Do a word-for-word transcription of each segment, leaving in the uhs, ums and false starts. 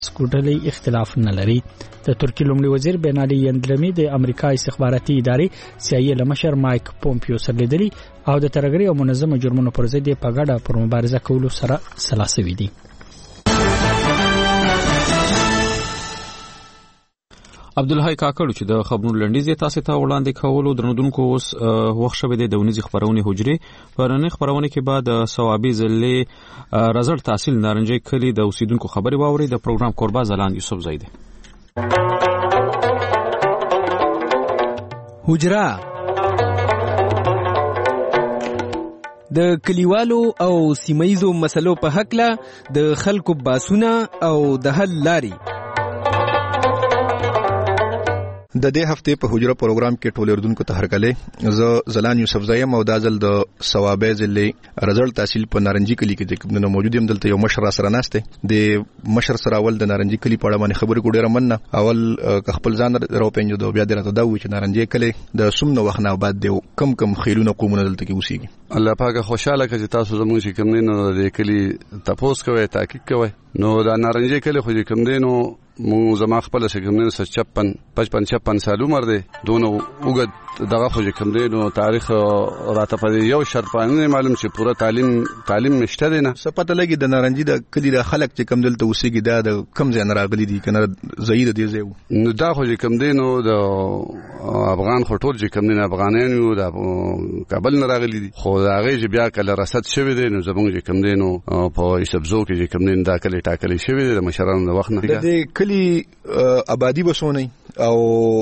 سکوټلي اختلاف نه لري. د ترکیې لومړي وزیر بن علي یندلمي د امریکا استخباراتي ادارې سی آی ای لمشر مایک پومپیو سره لیدلي او د ترهګرۍ او منظمه جرمونو پر ضد په ګډه پر مبارزه کولو سره سلاسوي دي. عبدالحی کاکړ چې د خبرونو لنډیز تاسو ته وړاندې کولو درنودونکو اوس وخت شوه د ونیزي خبرونه حجرې پرنه خبرونه کې بعد ثوابي زلې رزلټ تحصیل نارنجي کلی د اوسیدونکو خبري واوري. د پروګرام قربا زلان یوسف زیده. حجره د کلیوالو او سیمایزو مسلو په حق له د خلکو باسونه او د حل لاري. د دې هفته په حجره پروګرام کې ټول اردوونکو ته هرکله ز زلان یوسف زایم او دازل د ثوابه زلې رزلټ تحصیل په نارنجي کلی کې د کومنه موجود یم. دلته یو مشر سره ناشته د مشر سره اول د نارنجي کلی په اړه باندې خبرې کوډه رمنه اول خپل ځان راو پېنځو د بیا درته دا و چې نارنجي کلی د سومنه وخت نه بعد دی کم کم خیلونه قومونه دلته کې اوسېږي. الله پاک خوشاله کړي تاسو زموږ چې کوم نه د کلی تاسو کوي تحقیق کوي نو دا نارنجي کلی خو کوم دینو مو زما خپل سګمنه پچپن پچپن پچپن سال عمر دی دونه وګد دغه خو کوم دی نو تاریخ راته په یو شرط باندې معلوم چې پوره تعلیم تعلیم مشته دی نه سپته لګي د نارنجي د کلی د خلک چې کم دلته اوسېږي دا د کم ځای نه راغلي دي کنه زید دی زیو نو دا خو کوم دی نو د افغان خو ټول چې کوم دی افغانان یو د کابل نه راغلي دي خو دا غي بیا کله رصد شوی دی نو زموږ کوم دی نو په حسابزو کې کوم دی دا کلی ټاکلي شوی دی د مشرانو د وخت نه د کلی آبادی بسونی او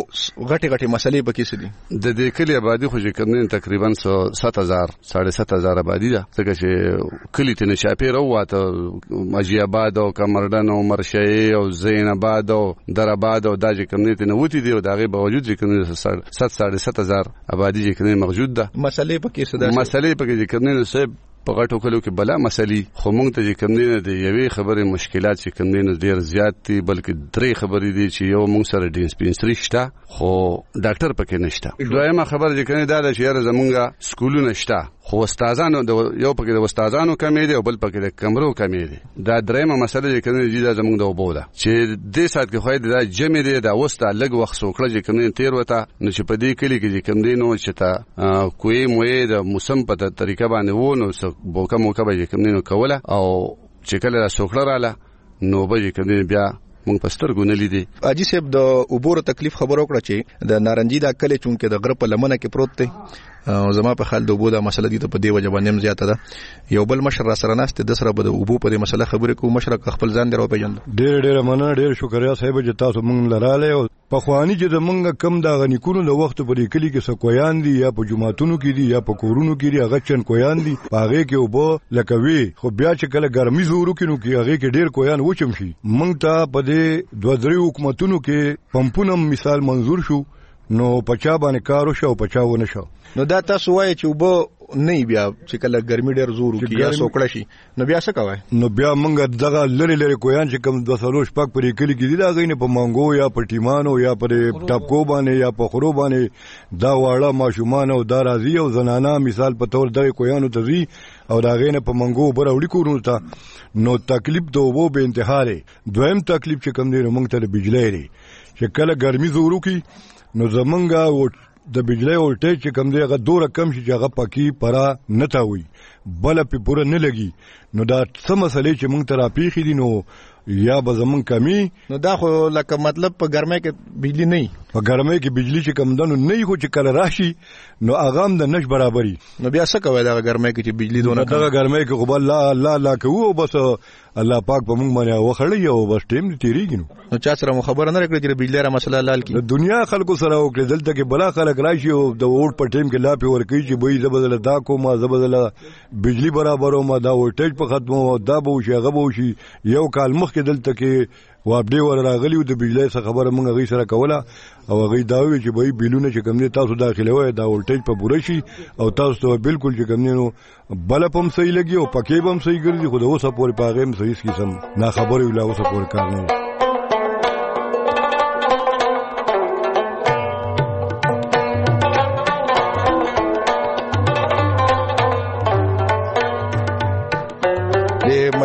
غټي غټي مسلې پکې سدي. د دې کلی آبادی خو چې کوم تقریبا سات هزار ساڑھے سات هزار آبادی ده څنګه چې کلی ته نشاپیر وواته ماجی آباد او کمردن او مرشي او زین آباد او در آباد او د چې کوم ته نوتی دی او دغه باوجود چې کوم سات ساڑھے سات هزار آبادی چې کوم موجود ده مسلې پکې سده مسلې پکې چې کوم نه صاحب په غټو کلو کې بلا مسلې خو مونږ ته چې کوم نه دی یوې خبرې مشکلات چې کوم نه ډیر زیات دي بلکې درې خبرې دي چې یو مونږ سره ډیسپنسری شته خو ډاکټر پکې نشته. دویمه خبره چې کوم دا چې یاره زمونږه سکولونه شته خو استادانو د یو پکې د استادانو کمې دي او بل پکې د کمرو کمې دي. دا درېمه مسله چې کوم دی دا زمونږ د وبو ده چې دې سات کې خو دا جمع دي دا وسته لګ وخت سوکړه چې کوم تیر وته نو چې په دې کلی کې کوم دی نو چې تا کوی موې د موسم په طریقه باندې وونه بوکا موکا به کوم نه کوله او چې کله سوکړه رااله نو به کوم بیا مونږ پستر ګونلې دي. اجي صاحب د اوبور تکلیف خبر وکړه چې د نارنجي دا کله چونکه د غره په لمنه کې پروت دی او زما په خیال د اوبو دا مسله دي ته په دی وجه باندې زیاته ده. یو بل مشر را سره ناشته د سره به د اوبو په مسله خبرې کوم مشر خپل ځان درو پیژند. ډېر ډېر مننه ډېر شکریا صاحب چې تاسو مونږ لراله او په خواني چې د مونږ کم دا غنی کونو د وخت په کلی کې سکویان دي یا په جمعاتونو کې دي یا په کورونو کې دي هغه چن کویان دي هغه کې اوبو لکوي خو بیا چې کله ګرمي زورو کې نو کې هغه کې ډېر کویان وچم شي. مونږ ته په دې دوه درې حکومتونو کې پمپونه مثال منظور شو نو پچا باندې کارو شو پچا ونه شو. نو دا تاسو وایي چې وبو نه بیا چې کله ګرمي ډېر زور وکړي یا سوکړه شي نو بیا څه کوي؟ نو بیا مونږ دغه لری لری کویان چې کم د سلوش پاک پرې کلی کې دي دا غینه په مانګو یا په ټیمانو یا په ټاپکو باندې یا په خرو باندې دا واړه ماشومان او دا راځي او زنانا مثال په تور دغه کویانو ته زی او دا غینه په مانګو بر وړي کورونو ته نو تکلیف د وبو به انتها لري. دویم تکلیف چې کم دی مونږ ته بجلی لري چې کله ګرمي زور وکړي نو زمونږه د بجلی ولټیج چې کم دی هغه دوره کم شي چې هغه پاکي پرا نه تاوي بل په پوره نه لګي نو دا څه مسلې چې مونږ ته راپېښې دي نو یا به زمونږ کمی نو دا خو لکه مطلب په ګرمۍ کې بجلی نه په ګرمۍ کې بجلی چې کم دنو نه خو چې کله راشي نو هغه هم د نش برابري نو بیا څه کوي دا ګرمۍ کې چې بجلی دونه دا ګرمۍ کې خو الله الله الله کوو بس الله پاک په مونږ باندې وخړی او بس ټیم دې تیریږي نو نو چا سره خبر نه راکړي چې بجلی را مسله لال کی د دنیا خلکو سره وکړي دلته کې بلا خلک راشي او د ووټ په ټیم کې لا په ورکی چې به زبدل دا کومه زبدل بجلی برابرو ما دا ولټیج په ختمو دا به شي هغه به شي یو کال مخکې دلته کې وابډي ور راغلی د بجلی څخه خبره مونږ غي سره کوله او غي داوي چې به بیلونه چې کم دي تاسو داخله وای دا ولټیج په پوره شي او تاسو ته بالکل چې کم نو بل پم صحیح لګي او پکې بم صحیح ګرځي خو د اوسه پورې پاغم صحیح قسم نه خبره ولا اوسه پورې کار نه.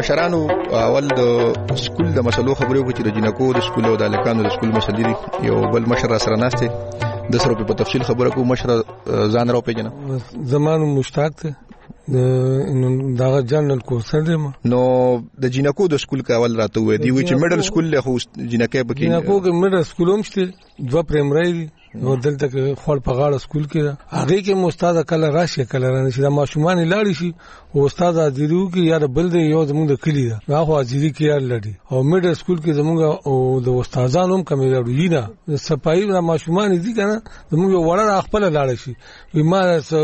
مشرانو اول د سکول د مسلو خبرې وکړو چې د جنکو د سکول او د الکانو د سکول مسلې دي. یو بل مشر سره ناشته د سره په تفصیل خبره کوم. مشر ځان راو پیژنه. زمانو مشتاق ته د دغه جنرال کورس دی. نو د جنکو د سکول کاول راته وې دی چې میډل سکول له خو جنکې پکې جنکو کې میډل سکول هم شته، دوه پرایمري دي، نو دلته کې خپل په غاړه سکول کې هغه کې مستاد کله راشي کله رانشي د ماشومان لاړ شي او استاد حاضرو کې یار بل دی یو زموږ د کلی دا هغه حاضری کې یار لړي او میډل سکول کې زموږ او د استادانو هم کمی لړي نه صفای د ماشومان دي کنه زموږ وړه خپل لاړ شي ما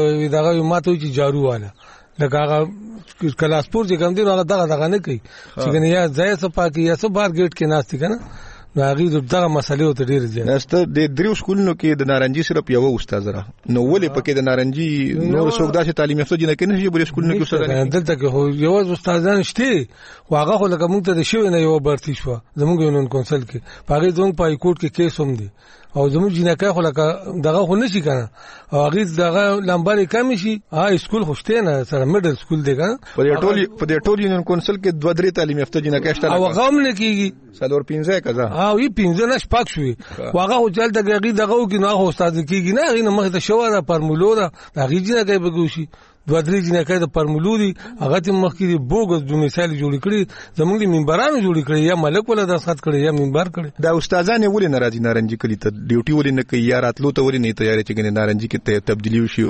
دغه ماته چې جارو واله لکه هغه کلاس پور چې کوم دی هغه دغه دغه نه کوي چې کنه یا ځای صفا کې یا څه بار گیټ کې ناشتي کنه نو هغه دغه مسلې ته ډیر ځي. نسته د دریو سکولونو کې د نارنجي صرف یو استاد را نو ولې پکې د نارنجي نور څوک داسې تعلیم یافته جن کې نه شي بل سکولونو کې استاد نه دلته کې هو یو استادان شته واغه خو لکه موږ ته د شوی نه یو برتی شو زموږ یونین کونسل کې پاګې زموږ پای کوټ کې کیس هم دي او زموږ جنکه خو لکه دغه خو نشي کنه او هغه دغه لمباري کم شي ها سکول خوشته نه سره میډل سکول دی کنه په دې ټولي په دې ټولي یونین کونسل کې دوه درې تعلیم یافته جنکه شته او هغه هم نه کیږي سلور پنځه کزا ها وی پنځه نه شپږ شوی واغه هو چل ته هغه دغه کې نو هغه استاد کیږي نه هغه مخ ته شو دا پرمولو دا هغه جنکه بګوشي دوه درې جنکه د پرمولو دي هغه ته مخ کې بوګز د مثال جوړ کړي زموږ منبرانو جوړ کړي یا ملک ولا داسخت کړي یا منبر کړي دا استادان ولې ناراضي نارنجي کلی ته ډیوټي ولې نه کوي یا راتلو ته ولې نه تیاری چې ګنې نارنجي کې ته تبدیلی وشي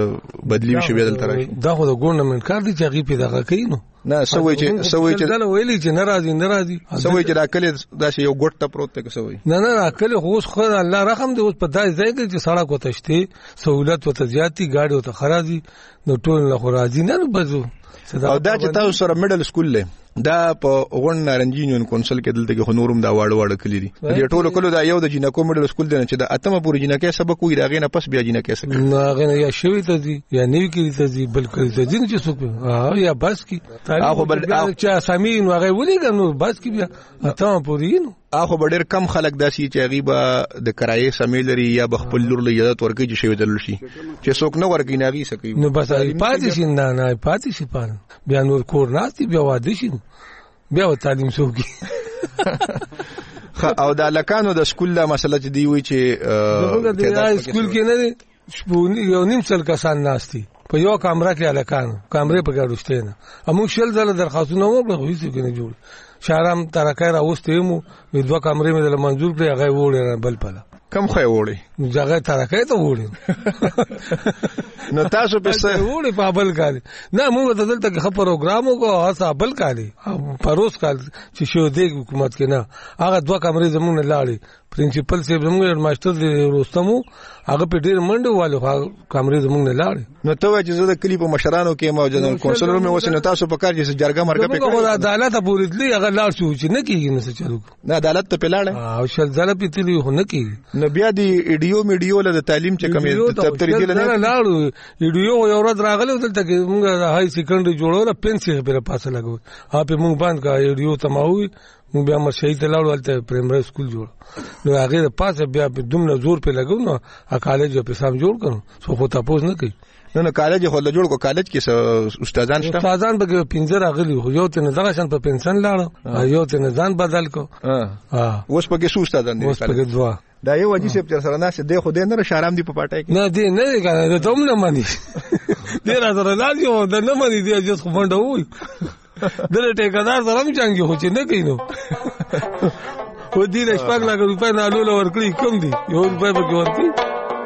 بدلی وشي بدل تر دا خو د ګورنمنت کار دی چې هغه په دغه کوي نو نه سوي چې سوي چې دا ویلي چې ناراضي ناراضي سوي چې راکلي دا یو ګټ ته پروت ته سوي نه نه راکلي خو خو الله رحم دی اوس په دای ځای کې چې سړک وتشته سہولت وته زیاتی گاډي وته خرازي نو ټول له خرازي نه بزو او دا چې تاسو سره میډل سکول له دا په غون نارنجي یونین کونسل کې دلته کې نورم دا واړه واړه کلی دي د ټولو کلو دا یو د جنکو میډل سکول دی چې د اتمه پورې جنکه سبق وي راغې نه پس بیا جنکه سره نه غنه یا شوی ته دي یا نیو کې ته دي بلکې ته دي چې څوک ها یا بس کی هغه بل چې سامي نو هغه ولي ګنو بس کی بیا اتمه پورې نو هغه ډېر کم خلک داسي چې غیبه د کرایې سمیلري یا بخپل لور له یادت ورکې چې شوی دل شي چې څوک نه ورګی ناغي سکی نو بس پاتې شي نه نه پاتې شي پان بیا نور کور ناشتي بیا واده شي بیا و تعلیم سوګي او د لکانو د سکول لا مسله چې دی وی چې د سکول کې نه شپونی یو نیم سل کسان ناشتي په یو کمره کې لکانو کمرې په ګډوشته نه امو شل زله درخواستونه وکړو هیڅ کې نه جوړ شهرام ترکای راوستې مو دوه کمرې مې د منظور کړې هغه وړه بل پله کم خو وړي ځای ترکای ته وړي نو تاسو په څه وړي په بل کال نه موږ د دلته کې خبر پروګرام وکړو هڅه بل کالي پروس کال چې شو د حکومت کې نه هغه دوه کمرې زمونږ لاړې پرنسپل صاحب زمونږ ماستر د روستمو هغه په ډیر منډه والو کمرې زمونږ نه لاړې نو ته چې زه د کلی په مشرانو کې ما جنرال کونسل مې وسنه تاسو په کار کې جرګه مرګه په کوم عدالت پوریدلی هغه لاړ شو چې نه کیږي نه څه چلو نه عدالت ته پلاړ او شل ځله پیتلی هو نه کیږي نو بیا دی ایډیو میډیو له تعلیم چې کمې تبتری دی نه لاړو ایډیو یو ورځ راغلی دلته کې موږ هاي سیکنډري جوړو را پنسي په پاسه لګو ها په موږ باندې کا ایډیو تماوي مو بیا مر شهید لاړو ولته پرایمري سکول جوړ نو هغه د پاسه بیا په دومره زور په لګو نو ا کالج په سم جوړ کړو سو خو تاسو نه کوي نو نو کالج خو له جوړ کو کالج کې استادان شته استادان به پنځه راغلي خو یو ته نه دغه شان په پنسن لاړو یو ته نه ځان بدل کو ها اوس په کې څو استادان دي اوس په کې دوا دا یو وجې چې تر سره نه دی خو دې نه شارام دی په پټای کې نه دی نه دی کنه ته هم نه مانی ډیر سره لازم و دا نه مانی دی چې خو منډه وای دله ټیکادار سره هم څنګه هو چې نه کینو و دې له شپږ لک روپۍ نه لول ورکړي کم دي یو روپۍ به ورکړي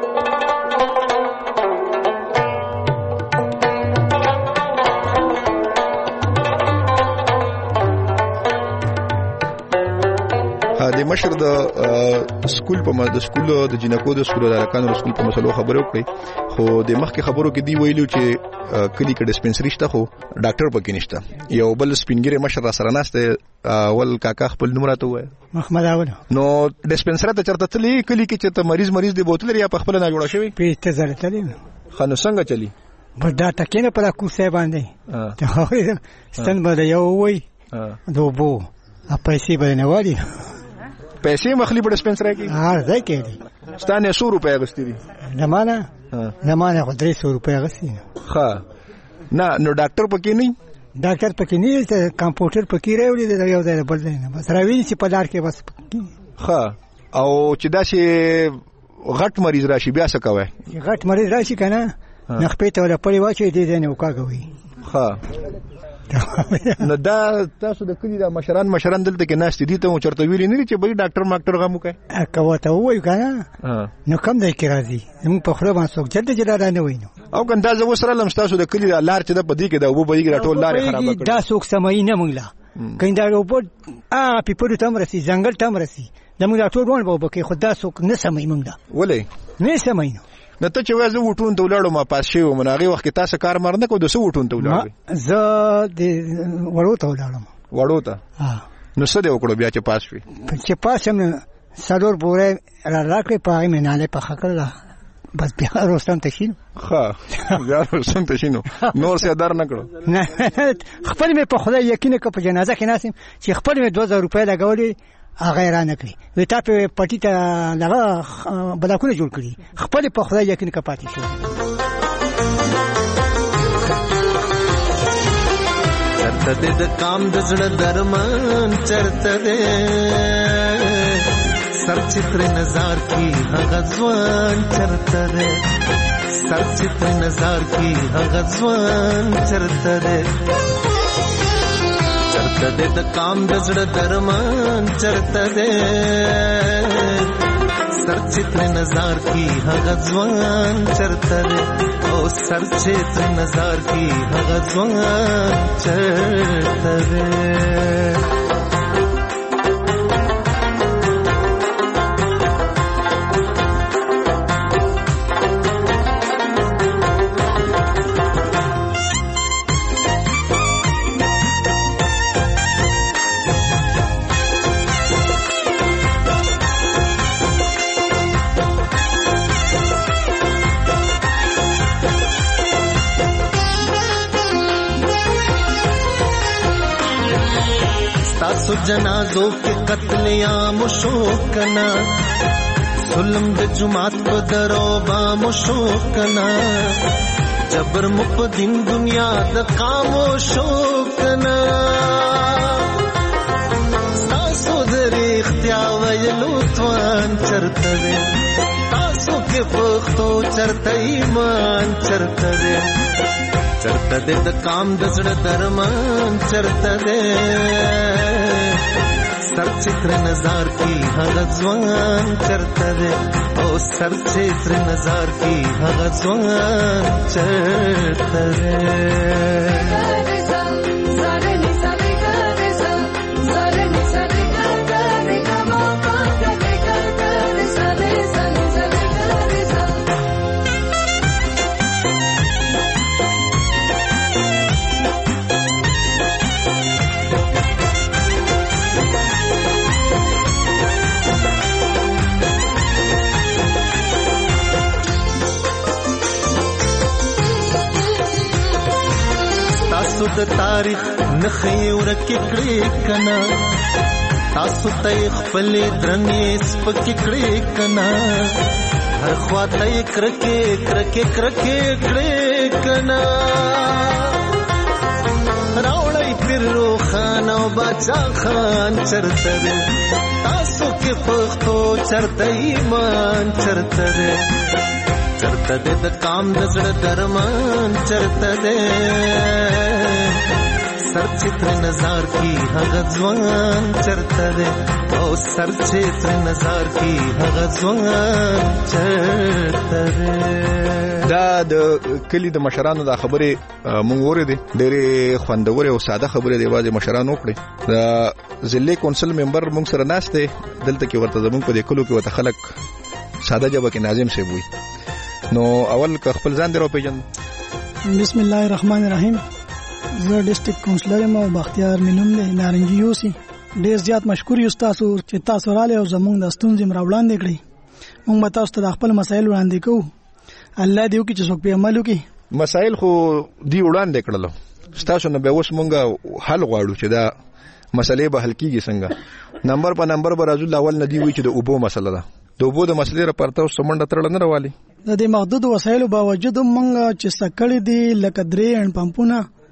د مشر د سکول په ماده سکول د جنکو د سکول د لکانو د سکول په مسلو خبرو کړې خو د مخکې خبرو کې دی ویلو چې کلی کې ډسپنسری شته خو ډاکټر پکې نشته یو بل سپینګری مشر را سره ناشته ول کاکا خپل نوم راته وای محمد اول نو ډسپنسری ته چرته تلی کلی کې چې ته مریض مریض دی بوتل لري په خپل نه جوړه شوی په ته تلی خنو څنګه چلی بدا تکینه پر کوسه باندې ته خو ستن بده یو وای دوبو ا پیسې باندې وادي پیسې مخلي په ډسپنسری کې هر ځای کې دي ستانه سو روپیا غستې دي نه مانه نه مانه خو درې سو روپیا غستې ښه نه نو ډاکټر پکې نه ډاکټر پکې نه ته کمپیوټر پکې راوړي د یو ځای بل ځای نه بس راویني چې په لار کې بس ښه او چې داسې غټ مریض راشي بیا څه کوي غټ مریض راشي کنه نخپې ته ولا پړې واچي دې ځای نه وکاږي ښه نو دا تاسو د کلی د مشران مشران دلته کې ناشته دي ته چرته ویلي نه چې به ډاکټر ماکټر غمو کوي اکو ته وای کنه نو کم دی کې راځي موږ په خره باندې څوک جلد جلد نه وینو او کنده زه وسره لم تاسو د کلی د لار چې د پدې کې دا وبو بېګ راټول لار خراب کړ دا څوک سمای نه مونږه کیندا وبو ا پیپړو تم رسی ځنګل تم رسی د موږ ټول ونه وبو کې خدا څوک نه سمای مونږه ولې نه سمای نو ته چې وځو وټون ته ولاړو ما پاس شي و مناغي وخت تاسو کار مر نه کو د سو وټون ته ولاړو زه د وړو ته ولاړم وړو ته نو څه دی وکړو بیا چې پاس شي چې پاس هم سالور بوره را راکې پای مې نه له پخه کړل بس بیا روستم ته شینو ښه بیا روستم ته شینو نور څه در نه کړو نه خپل مې په خدای یقین کو په جنازه کې ناسم چې خپل مې دوه زره روپۍ لګولې هغه را نه کړی وې تا په پټی ته لغه بلاکونه جوړ کړی خپل په خدای یقین کا پاتې شو چرته د کام د زړه درمان چرته دې سر چتر نظر کی هغه ځوان چرته دې سر چتر نظر کی هغه ځوان چرته دې چرته دې د کام د زړه درمان چرته دې سر چتر نظر کی هغه ځوان چرته دې او سر چتر نظر کی هغه ځوان چرته دې تاسو جنازو کې قتل عام شو کنا ظلم د جماعت په درو با مشو کنا جبر مپ دین دنیا د قامو شو کنا تاسو درې اختیار ویلو توان چرته دې تاسو کې پختو چرته ایمان چرته دې چرته دې د کام د زړه درمان چرته دې سر چتر نظر کی هغه ځوان چرته دې او سر چتر نظر کی هغه ځوان چرته دې تاسو د تاریخ نخې ورکې کړې کنا تاسو ته خپل درنې سپکې کړې کنا هر خواته کرکې کرکې کرکې کړې کنا راوړی پیرو خان او باچا خان چرته دې تاسو کې پښتو چرته ایمان چرته دې چرته دې د کام د زړه درمان چرته دې سر چتر نظر کی هغه ځوان چرته دې او سر چتر نظر کی هغه ځوان چرته دې دا د کلی د مشرانو د خبرې مونږ وریدې ډېرې خوندورې او ساده خبرې دی واځي مشرانو وکړي د ضلع کونسل ممبر مونږ سره ناشته دلته کې ورته زمونږ په دې کلو کې وته خلک ساده جواب کې ناظم سی وي نو اول که خپل ځان درو پیژن بسم الله الرحمن الرحیم زه ډیسټریکټ کونسلر یم او بختیار مینوم دی نارنجي یوسی ډیر زیات مشکور یو تاسو چې تاسو رااله او زموږ د ستونزې مراوړاندې کړی موږ به تاسو ته خپل مسایل وړاندې کوو الله دې وکړي چې څوک په عمل وکړي مسایل خو دی وړاندې کړلو تاسو نه به اوس مونږ حل غواړو چې دا مسلې به حل کیږي څنګه نمبر په نمبر به راځو اول نه دی وی چې د اوبو مسله ده د اوبو د مسلې لپاره تاسو منډه ترل نه راوالي د دې محدود وسایلو باوجود مونږ چې سکړې دي لکه درې ان پمپونه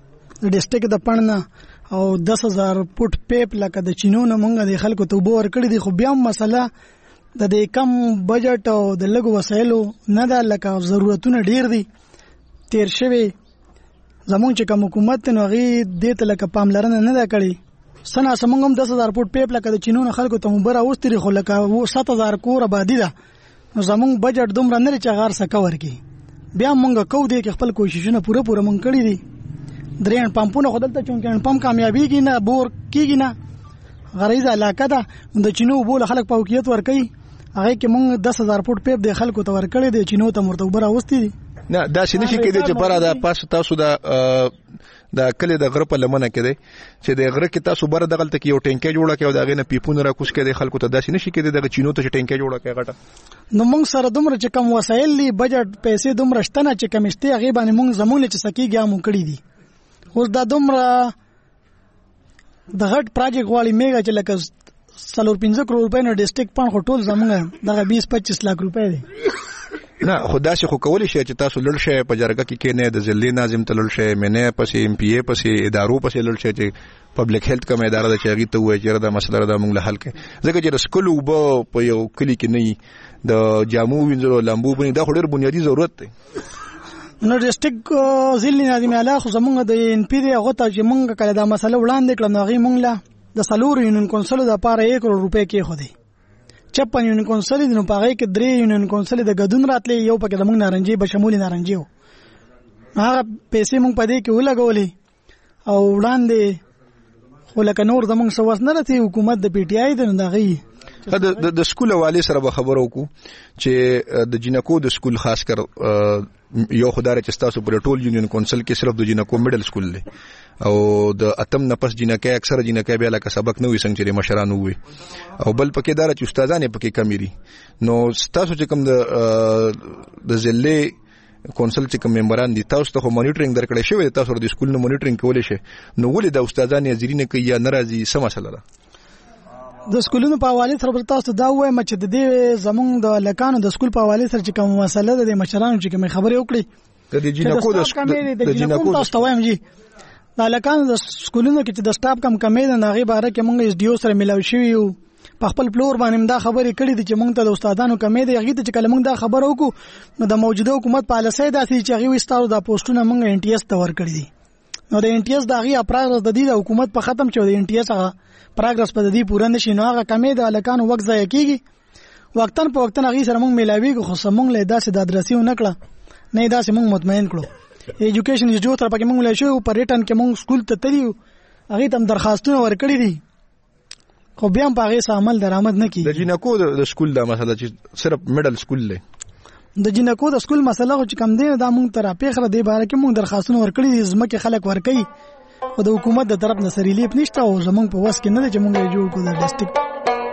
د ډیسټریکټ د پړنه او دس هزار فوټ پیپ لکه د چینو نه مونږ د خلکو ته اوبه ورکړي دي. خو بیا هم مسله د دې کم بجټ او د لږو وسایلو نه ده، لکه ضرورتونه ډیر دي تیر شوي. زمونږ چې کوم حکومت نو هغې دې ته لکه پاملرنه نه ده کړې. څه ناسه موږ هم دس هزار فوټ پیپ لکه د چینو نه خلکو ته اوبه راوستي دي، خو لکه سات هزار کور آبادي ده، نو زمونږ بجټ دومره نه دی چې هغه هر څه کور کړي. بیا مونږ کوو دی چې خپل کوششونه پوره پوره مونږ کړي دي. درې هینډ پمپونه خو دلته چونکې هینډ پمپ کامیابېږي نه، بور کېږي نه، غریزه علاقه ده. د چینو اوبو له خلک فوقیت ورکوي، هغې کې مونږ دس هزار فوټ پیپ د خلکو ته ورکړی دی، چینو ته ورته اوبه راوستي دي. نه داسې نشي کېدی چې بره د پاس تاسو د د کلي د غره په لمنه کې دی چې د غره کې تاسو بره دغلته کې یو ټینکۍ جوړه کړئ او د هغې نه پیپونه راکوز کړئ خلکو ته. داسې نشي کېدی دغه چینو ته چې ټینکۍ جوړه کړئ غټه. نو موږ سره دومره چې کم وسایل دي، بجټ پیسې دومره شته نه چې کم شته، هغې باندې موږ زموږ چې څه کېږي هغه مو کړي دي. اوس دا دومره د غټ پراجیکټ غواړي میګا چې لکه څلور پنځه کروڑ روپۍ نه ډیسټریکټ پان خو ټول زموږ دغه بیس پچیس لاک روپۍ دی. نه خو داسې خو کولی شئ چې تاسو لړ شئ په جرګه کې کېنئ، د ضلعي ناظم ته لړ شئ، منې پسې ایم پی اے پسې ادارو پسې لړ شئ چې پبلک هیلث کومه اداره ده چې هغې ته ووایي چې دا مسله ده موږ له حل کړئ. ځکه چې د څښلو اوبه په یو کلي کې نه وي، د جامو وینځلو لامبو بني، دا خو ډېر بنیادي ضرورت دی. نو ډیسټریکټ ضلعي ناظم اعلی خو زموږ د این پی دی، هغو ته چې موږ کله دا مسله وړاندې کړه نو هغې موږ له د څلورو یونین کونسلو دپاره یک کروڑ روپۍ کېښودې. چپن یونین کونسل دي، نو په هغې کې درې یونین کونسل د ګډون راتلې، یو پکې زموږ نارنجي بشمول نارنجي و. هغه پیسې موږ په دې کې ولګولې او وړاندې خو لکه نور زموږ څه وس نه راتې، حکومت د پی ټي آی دی نو د هغې د سکول والي سره به خبره وکړو چې د جینکو د سکول خاص کر یو خدای چې ستاسو پر ټول یونین کونسل کې صرف د جینکو میډل سکول دی او د اتم نه پس جینکې اکثره جینکې بیا لکه سبق نه وي څنګه چې مشران وي، او بل پکې دار چې استادان پکې کمی دي. نو تاسو چې کوم د د ضلعي کونسل چې کوم ممبران دي تاسو ته مانیټرینګ درکړی شوی، تاسو د سکول نه مانیټرینګ کولی شئ، نو ولې د استادان حاضري نه کوي یا نه راځي، څه مسله ده؟ د سکولونو په حواله سره تاسو ته دا وایم چې د دې زمونږ د لکانو د سکول په حواله سره چې کوم مسله ده د مشرانو چې کوم خبرې وکړي د جینکو د جینکو تاسو ته وایم جی د لکانو د سکولونو کې چې د سټاف کم کمې ده هغې باره کې موږ ایس ډي او سره ملاوي شوي یو، په خپل پلور باندې دا خبرې کړې دي چې موږ ته د استادانو کمې ده. هغې ته چې کله موږ دا خبره وکړو نو د موجوده حکومت پالیسۍ داسې چې هغې وایي ستاسو دا پوسټونه موږ این ټي ایس ته ورکړي دي. نو د این ټي ایس د هغې پراګرس د دې د حکومت په ختم چې د این ټي ایس هغه پراګرس په دې پوره نه شي، نو هغه کمې د هلکانو وخت ضایع کېږي. وختن په وختن هغې سره موږ میلاویږو، خو څه موږ له داسې د ادرسي ونه کړه نه یې داسې موږ مطمئن کړو. ایجوکیشن انسټیټیوټ سره پکې موږ ملای شوي، په ریټن کې موږ سکول ته تللي یو، هغې ته هم درخواستونه ورکړي دي، خو بیا هم په هغې څه عمل درآمد نه کېږي. د جینکو د سکول دا مسله چې صرف میډل سکول دی، د جینکو د سکول مسله خو چې کم دی دا موږ ته راپېښله، دې باره کې موږ درخواستونه ورکړي دي، ځمکې خلک ورکوي، خو د حکومت د طرف نه سه ریلیف نشته او زموږ په وس کې نه ده چې موږ یې جوړ کړو د ډسټریکټ.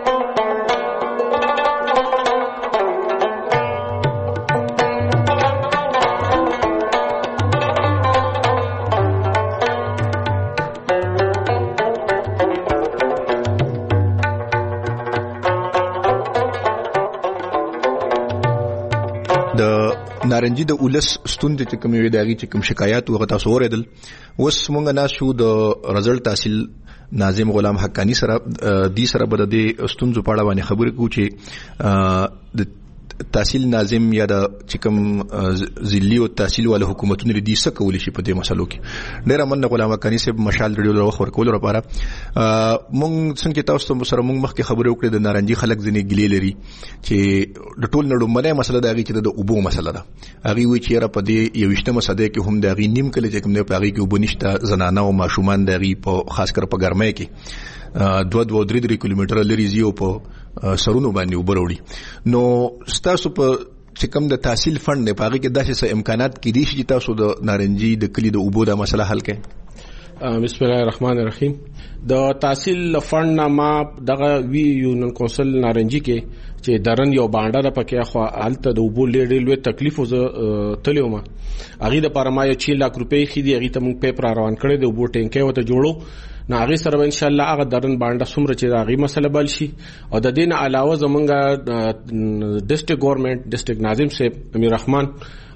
نارنجي د ولس ستوندې چې کوم وي د هغې چې کوم شکایات وغه تاسو اورېدل. اوس موږ ناست شو د رزلټ تحصیل ناظم غلام حقانی سره، دې سره به د دې ستونزو په اړه باندې خبرې کوو چې د تحصیل ناظم یا د چې کوم ضلعي او تحصیل والا حکومتونه دي څه کولی شي په دې مسلو کې. ډېره مننه غلام حقانی صاحب مشال ریډیو له وخت ورکولو لپاره. موږ څنګه تاسو ته سره موږ مخکې خبرې وکړې د نارنجي خلک ځینې ګیلې لري چې د ټول نه لومړنۍ مسله د هغې چې د اوبو مسله ده. هغې وایي چې یاره په دې یوویشتمه صدۍ کې هم د هغې نیم کلی چې کوم دی په هغې کې اوبه نشته، زنانه او ماشومان د هغې په خاص کر په ګرمۍ کې دوه دوه درې درې کیلومتره لرې ځي او په سرونو باندې اوبه راوړي. نو ستاسو په چې کوم د تحصیل فنډ دی په هغې کې داسې څه امکانات کیدای شي چې تاسو د نارنجي د کلي د اوبو دا مسله حل کړئ؟ بسم الله الرحمن الرحیم. د تحصیل فنډ نه ما دغه وی یونین کونسل نارنجي کې چې درن یو بانډه ده پکې خو هلته د اوبو ډېر ډېر لوی تکلیف زه تللی وم، هغې دپاره ما یو چې لاک روپۍ ایښي دي، هغې ته موږ پیپ را روان کړی د اوبو ټینکۍ ورته جوړو، نو هغې سره به انشاءالله هغه درن بانډه څومره چې د هغې مسله بل شي. او د دې نه علاوه زمونږ ډسټریکټ ګورنمنټ ډسټریکټ ناظم صاحب امیر رحمان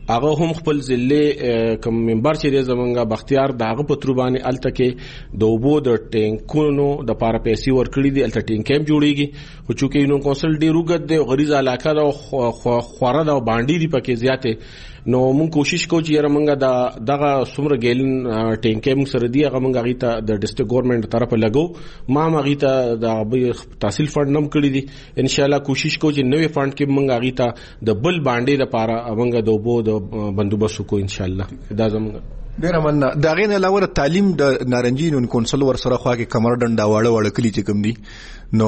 هغه هم خپل ضلع کوم منبر چې د زمونږه بختیار دغه پتروبانه الته کې د وبو د ټینکونو د پاره پیسې ورکړي دي الته ټینک کیمپ جوړیږي خو چې یو کونسل ډیر وګد دی غریزه علاقه دا خوره دا باندې دی پکې زیاته نو مونږ کوشش کوو چې یاره مونږه د دغه سمره ګیلن ټینک کیمپ سره دی هغه مونږ غیته د ډیسټریکټ ګورنمنت طرفه لګو ما ما غیته د تحصیل فند نم کړی دي ان شاء الله کوشش کوو چې نوې فند کې مونږ غیته د بل باندې لپاره مونږ د وبو د بندوبست کو ان شاء الله دا زموږ ډیر مننه. دا غین علاوه تعلیم د نارنجي نون کونسل ور سره خوا کې کمر ډنډا واړه واړه کلی چې کوم دي نو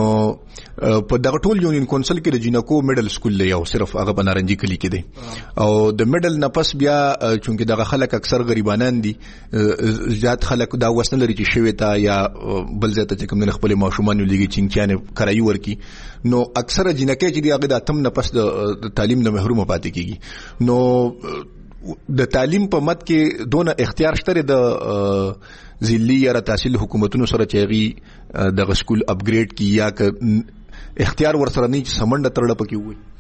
په دغه ټول یونین کونسل کې د جینکو میډل سکول دی او صرف هغه په نارنجي کلی کې دی او د میډل نه پس بیا چونکه دغه خلک اکثر غریبانان دي زیات خلک دا وسن لري چې شوي تا یا بل ځای ته چې کوم نه خپل ماشومان لګي چینچانه کرایي ورکی نو اکثر جینکې چې دی هغه د اتم نه پس د تعلیم نه محروم پاتې کیږي نو د تعلیم په مت کې دونه اختیار شته د ضلعي یا تحصیل حکومتونو سره چې غي د سکول اپګریډ کی یا ک اختیار ور سره نه سمند ترړه پکې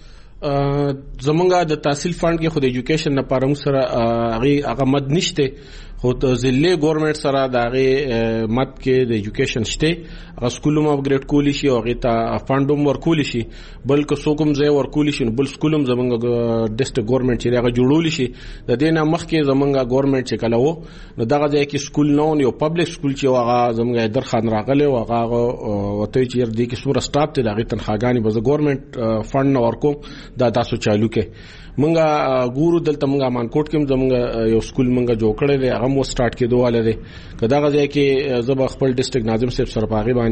وي زمونږه د تحصیل فند کې خو د ایجوکیشن لپاره موږ سره هغه هغه مد نشته خو د ضلعي ګورنمنت سره د هغه مد کې د ایجوکیشن شته هغه سکولوم اپګریډ کولی شي او هغه ته فندوم ورکول شي بلکې څوک هم ځای ورکول شي بل سکولوم زمونږه ډیسټریکټ ګورنمنت چې هغه جوړول شي د دې نه مخکې زمونږه ګورنمنت چې کله وو نو دغه ځای کې سکول نو یو پبلک سکول چې هغه زمونږه درخان راغله او هغه وته چې دې کې سور سټاپ ته دغه تنخواګانی به ګورنمنت فند نو ورکو دا تاسو چالو کې مونږه ګورو دلته مونږه مانکوټ کې زمونږه یو سکول مونږه جوړ کړی دی هغه مو سٹارټ کېدو واله دی که دغه ځای کې زه به خپل ډیسټریکټ ناظم صاحب سره په هغې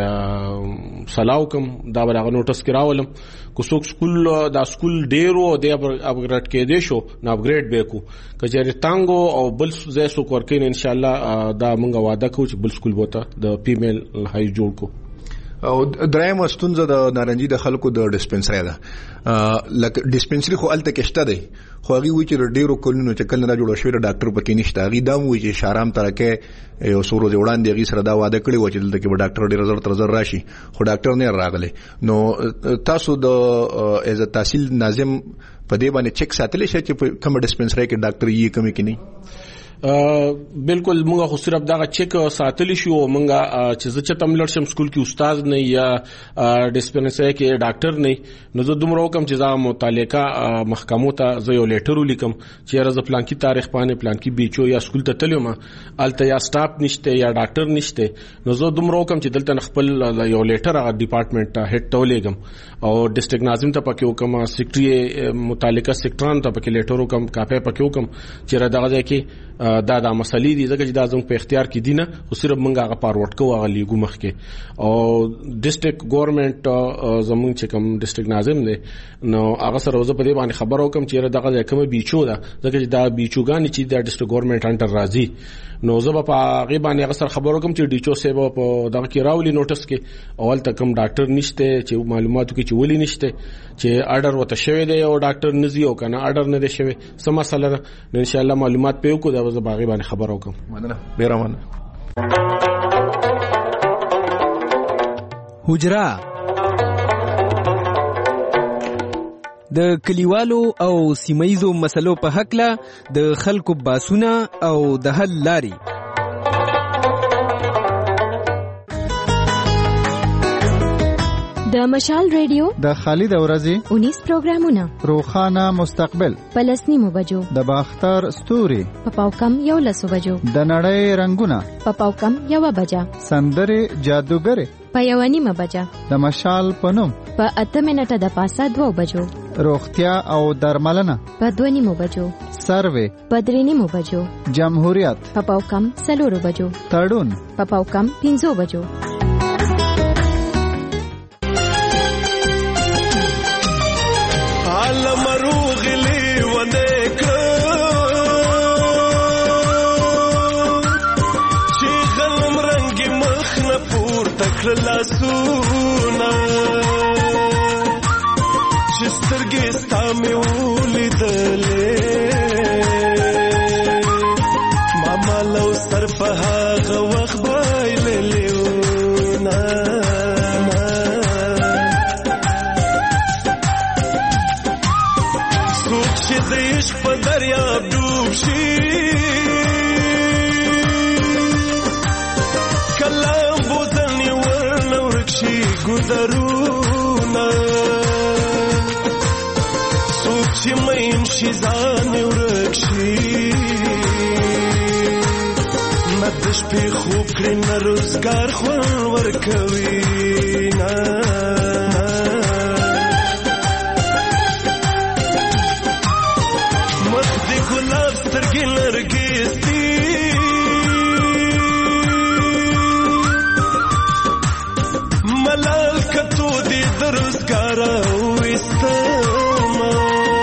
باندې سلا وکړم دا به هغه نوټس کې راولم که څوک سکول دا سکول ډېر و دی اپګریډ کېدی شو نو اپګریډ به یې کړو که چېرې تنګ او بل ځای څوک ورکوي نو انشاءالله دا مونږه واده کوو چې بل سکول به ورته د فیمیل های جوړ کړو او درېمه ستونزه د نارنجي د خلکو د ډسپنسري ده لکه ډسپنسري خو الته کې شته دی خو هغه وی چې ډیرو کلونو چې کله نه جوړ شوی ډاکټر پکې نشته هغه دا وی چې شارام ترکه یو سورو دی وړاندې هغه سره دا وعده کړی و چې دلته کې ډاکټر ډیر زر تر زر راشي خو ډاکټر نه راغلی نو تاسو د از تحصیل ناظم په دې باندې چیک ساتلی شي چې کوم ډسپنسري کې ډاکټر یې کمی کې نه بالکل مونږه خو صرف دغه چیک ساتلی شو مونږه چې زه چې تم لړشم سکول کې استاد نه یا ډسپنسري کې ډاکټر نه نو زه دومره وکم چې زه متعلقه محکمو ته زه یو لیټر ولیکم چې راز پلان کې تاریخ باندې پلان کې بیچو یا سکول ته تلم الته یا سټاف نشته یا ډاکټر نشته نو زه دومره وکم چې دلته خپل یو لیټر هغه ډپارټمنټ ته هډ ټولېګم او ډیسټریکټ ناظم ته پکې وکم سیکریټري متعلقه سیکټران ته پکې لیټر وکم کاپه پکې وکم چې را دغه ځای کې دا د مسلې دي ځکه چې دا زموږ په اختیار کې دي نه خو صرف مونږ هغه فارورډ کوو هغه لیګو مخ کې او ډیسټریکټ ګورنمنت زموږ چې کوم ډیسټریکټ ناظم دی نو هغه سره زه په دې باندې خبر وکم چې دغه کومه بیچو ده ځکه چې دا بیچوګانی چې د ډیسټریکټ ګورنمنت انټر راځي نو زه په هغه باندې هغه سره خبر وکم چې ډیچو سیب په دغه کې راولي نوټس کې اول ته کوم ډاکټر نشته چې معلوماتو کې چې ولې نشته چې آرډر وته شوی دی او ډاکټر نزي او کنه آرډر نه دی شوی سم مسله نو ان شاء الله معلومات په کو دا زه باغی باندې خبر وکم مننه ډیر مننه حجرا د کلیوالو او سیمایزو مسلو په حق له د خلکو باسونه او د حل لاري د مشال ریډیو د خالد اورزی انیس پروګرامونه روخانه مستقبل پلسنیمو بجو د باختر ستوري پپاوکم یو لسو بجو د نړۍ رنگونه پپاوکم یو بجا سندره جادوګر په یو نیمه بجا د مشال پنوم په اته منټه د پاسه دو بجو روغتیا او درملنه په دوه نیمو بجو سروې په درې نیمو بجو جمهوریت پپاوکم سلورو بجو تړون پپاوکم پنځو بجو لاسونه چې سترګې ستا مې ولیدلې ماما لو سر په هغه وخت بایللې نه څوک چې دیش په دریاب ډوب شي کلام بوزنی ورنه ورک شي ګودرونه څوک چې مین شي ځان ورک شي نه د شپې خوب کړي نه روزګار خوند ورکوي نه مخ دې ګلاب سترګې نرګس دي ملال کتو دې د روزګار وستما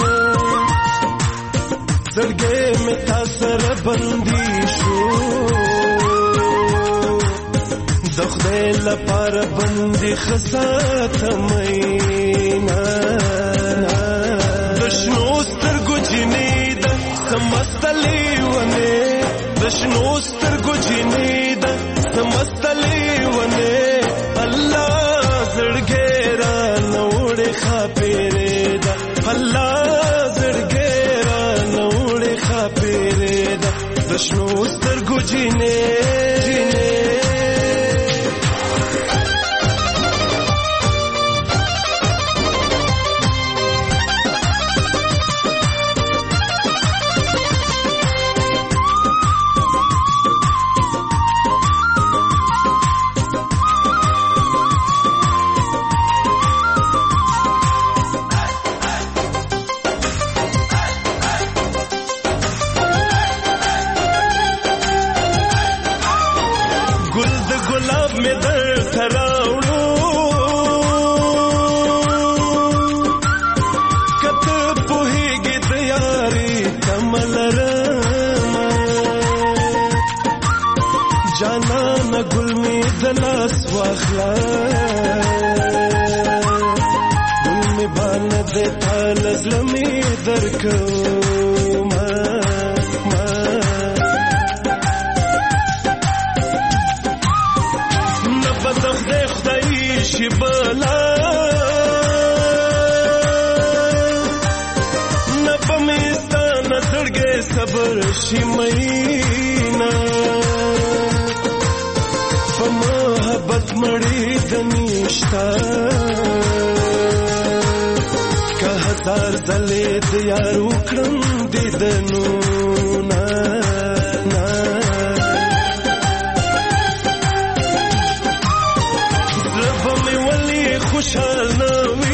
زړګې مې تا سره بندي شو د خدای لپاره بندي خساته مینا د شنو سترګو جنې د سمستلې ونه د شنو سترګو جنې د سمستلې ونه الله زړګې را نوړې خاپېرې ده الله زړګې را نوړې خاپېرې ده د شنو سترګو جنې جنې خوشحال نوی